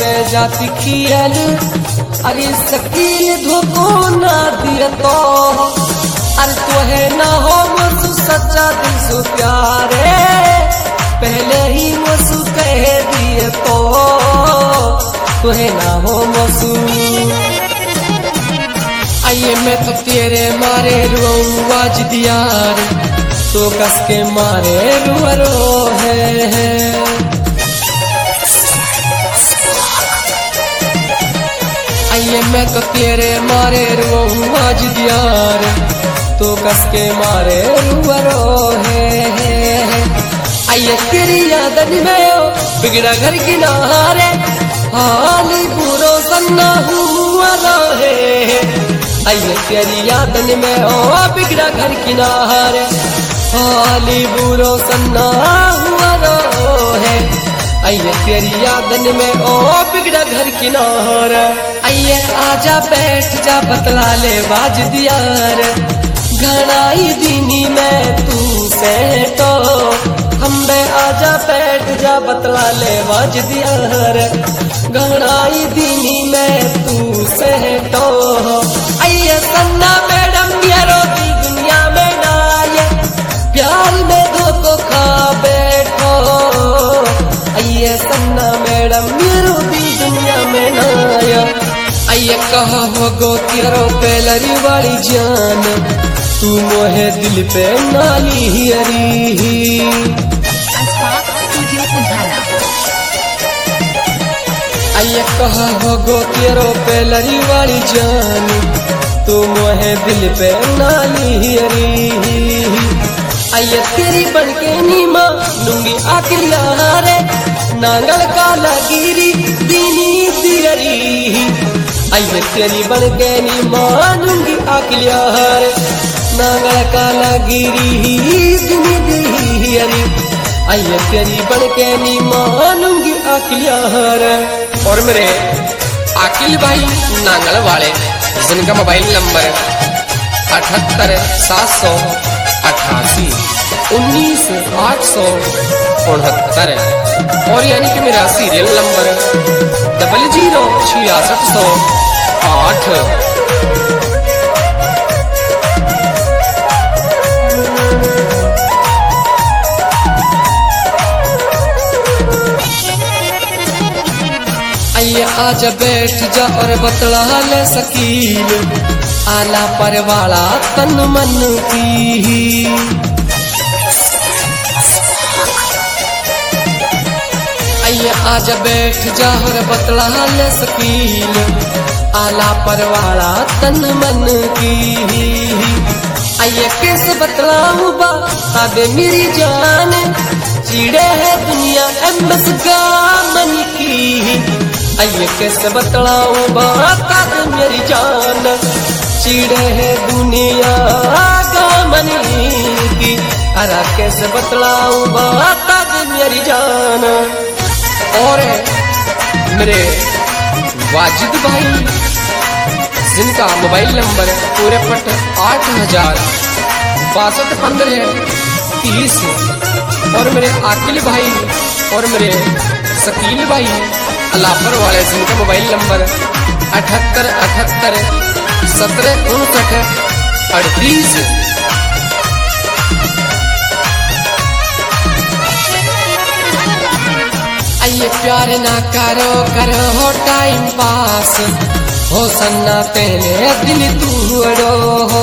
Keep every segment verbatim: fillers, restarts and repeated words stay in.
जाति खियल अरे सकील धोखो ना दिया तो अरे तोहे ना हो मुझसे सच्चा दिल से प्यारे पहले ही मुझसे कह दिए तो तोहे ना हो मुझसे आइए मैं तो तेरे मारे रुआऊं आज दियार तो कस के मारे रुआ रो है आइए मैं तो तेरे मारे रुआऊं आज दियार तो कस के मारे रुआ रो है आइए तेरी यादन में ओ बिगड़ा घर किनारे हाली बुरो सन्ना हुआ रहे आइए तेरी यादन में ओ बिगड़ा घर किनारे हाली बुरो सन्ना हुआ रहे आइए तेरी यादन में ओ बिगड़ा घर किनारे आइए आजा बैठ जा बतला ले बाज दियार घनाई दीनी में तू सेटो हम बे आजा बैठ जा बतला ले बाज दियार घनाई दीनी में तू सेटो आइए सन्ना मैडम यारो दी दुनिया में ना आए प्यार में धोखो खा बैठो आइए सन्ना मैडम यारो दी दुनिया में ना आया आइए कहा हो गो तेरो पेलरी वाली जान तू मोहे दिल पे नाली हरी आइए कहा हो गो तेरो पेलरी वाली जान तू मोहे दिल पे नाली हरी आइए तेरी बनके नीमा लूंगी आखिलिया रे नांगल काला गिरी दीनी दियरी आइए तेरी बनके नीमा लूंगी आखिलिया रे नांगल काला गिरी दीनी दियरी आइए तेरी बनके नीमा लूंगी आखिलिया रे और मेरे अखिल भाई नांगल वाले जिनका मोबाइल नंबर अठहत्तर सात सौ अठासी उन्नीस आठ सौ उनहत्तर और यानी कि मेरा सीरियल नंबर डबल जीरो छियासठ सौ आठ आइए आज बैठ जा और बतला ले सकील आला पर वाला तन मन की आइए आज बैठ जा और बतला ले सकील आला पर वाला तन मन की आइए कैसे बतलाऊं बता दे मेरी जान चिड़े है दुनिया एमएस का मन की आइए कैसे बतलाऊं बता दे मेरी जान चिड़े है दुनिया का मन की अरा कैसे बतलाऊं बता दे मेरी जान और मेरे वाजिद भाई जिनका मोबाइल नंबर पूरे पट आठ हजार बासठ पंद्रह तीस और मेरे आकिल भाई और मेरे शकील भाई अलापर वाले जिनका मोबाइल नंबर अठहत्तर अठहत्तर सत्रह उनसठ अड़तीस आइए प्यार ना करो करो हो टाइम पास हो सन्ना तेरे दिल तूड़ो हो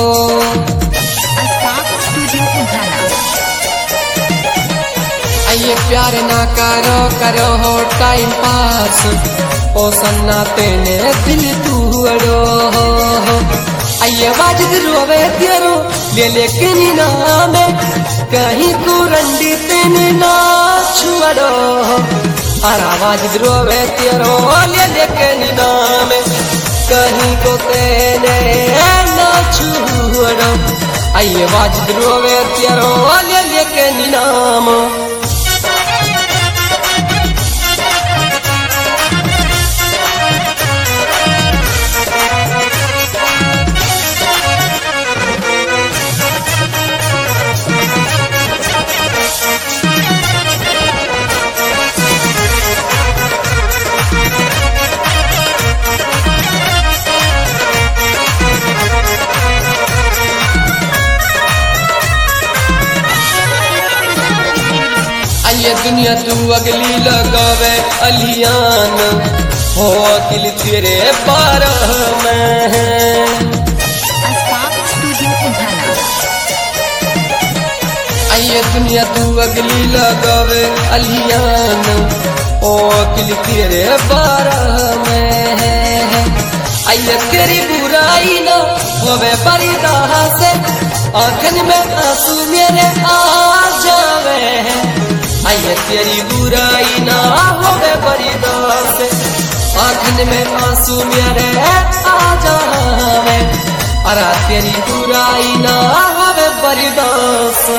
आइए प्यार ना करो करो हो टाइम पास ओ सन्ना तेने दिल तूड़ो हो आइए वाजिद रोवे तेरो ले लेकिन नाम कहीं को रंडी तेने ना छुड़ो अरा वाजिद रोवे तेरो ले लेकिन नाम कहीं को तेने ना छुड़ो आइए वाजिद रोवे तेरो ले लेकिन नाम दुनिया तू अगली लगावे अलियान हो अकिल तेरे बारह में आइए दुनिया तू अगली लगावे अलियान ओ अकिल तेरे बारह में आइए तेरी बुराई ना होवे परिदा से आंखन में आंसू मेरे आ जावे आइए तेरी बुराई ना होवे परिदा से आंखन में आंसू मेरे आ जावे अरे तेरी बुराई ना होवे परिदा से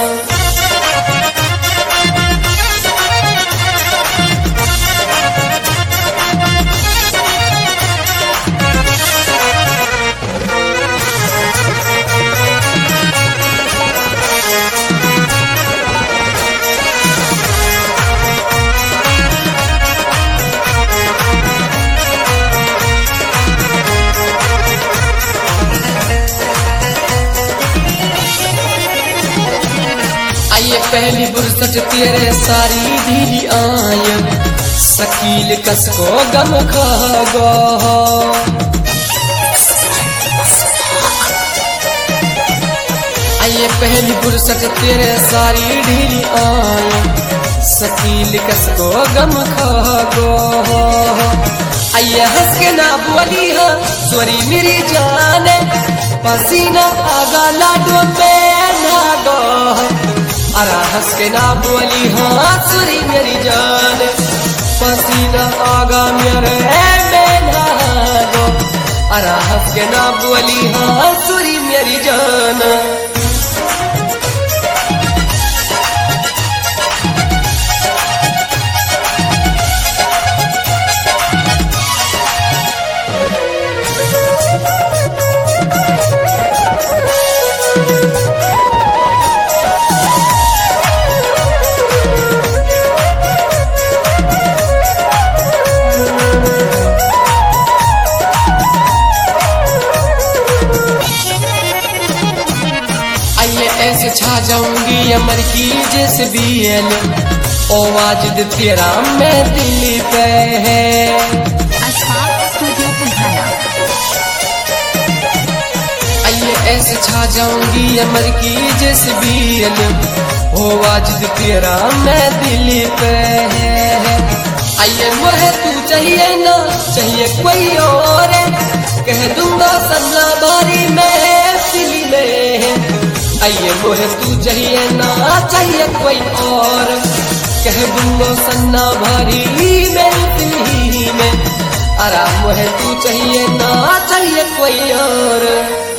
ये पहली बुरसट तेरे सारी ढीली आय शकील कसको गम खा गो आइए पहली बुरसट तेरे सारी ढीली आय शकील कसको गम खा गो आइए हंस के ना बोली है सोरी मेरी जाने पसीना आगा लाडो में ना गो अरा हंस के ना बोली हाँ सुरी मेरी जान पसीना आगा मेरे में ना गो अरा हंस के ना बोली हाँ सुरी मेरी जान ऐसे छा जाऊंगी अमर की जैसे भी एल ओ वाजिद तेरा मैं दिल पे है आइए ऐसे छा जाऊंगी अमर की जैसे भी एल ओ वाजिद तेरा मैं दिल पे है आइए मुझे तू चाहिए ना चाहिए कोई और कह दूंगा सन्ना बारी में दिल में आइए मोहे तू चाहिए ना चाहिए कोई और कह दूंगा सन्ना भारी में दिल्ली में आराम मोहे तू चाहिए ना चाहिए कोई और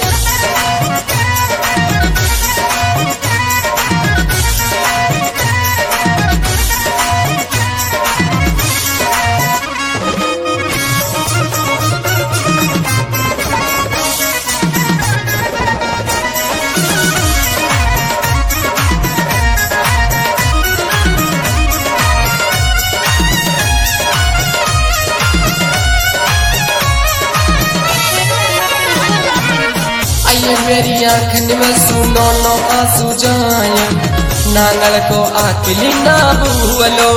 मेरी आँखन में सुनो नो आंसू जाए नांगल को आकिली ना भूलो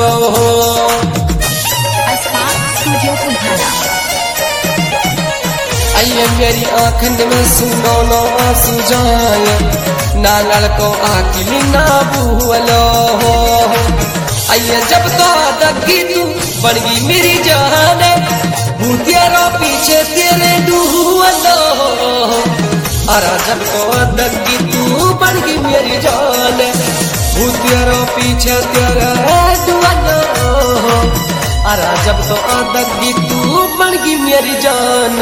आइए मेरी आँखन में सुनो नो आंसू जाए नांगल को आकिली ना भूलो आइए जब तो दगी तू बन गई मेरी जान भूतियारो पीछे तेरे डूलो अरा जब तो दगी तू बन गई मेरी जान भूतियारो पीछे तेरे डूलो अरा जब तो दगी तू बन गई मेरी जान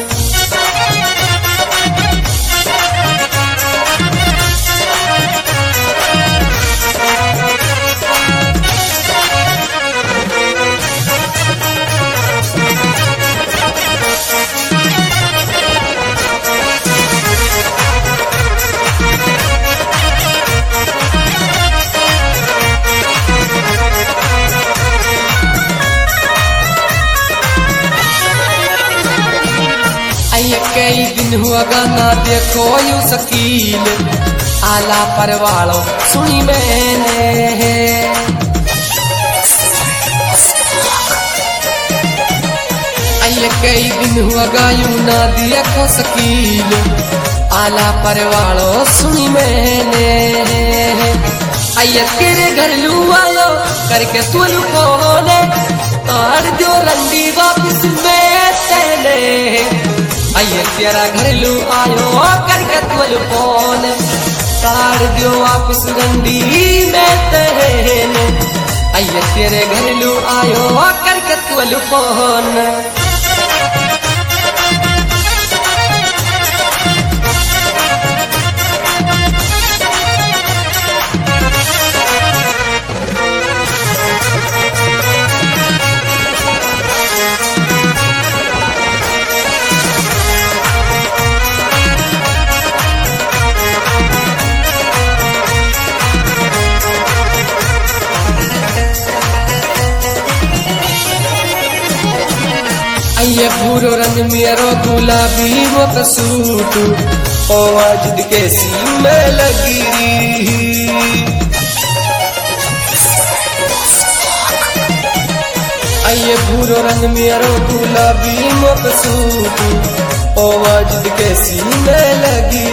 कई दिन हुआ गाना देखो यू शकील आला पर वालों सुनी मैंने कई दिन हुआ गायू ना दिया खो सकील आला परवालो सुनी मैंने आइए तेरे घर लू आयो करके तू लुकोने तार दो रंडी वापिस में तेने आइए तेरा घर लू आयो करके तू लुकोने तार दो वापिस रंडी में तेने आइए तेरे घर लू आयो करके तू लुकोने ये भूरो रंग मेरो गुलाबी वो कसूट ओ आज के सीन में लगी ये भूरो रंग मेरो गुलाबी वो कसूट ओ आज के सीन में लगी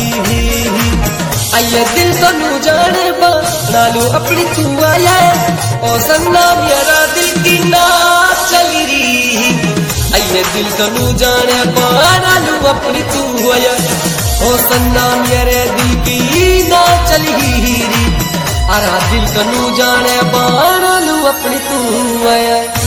ये दिल तो नू जाने बा नालू अपनी तू आया ओ सन्ना मेरा दिल की ना चली रही आइए दिल तनु जाने पाना लू अपनी तू आया ओ सन्ना मेरे दिल की ना चली री अरा दिल तनु जाने पाना लू अपनी तू आया।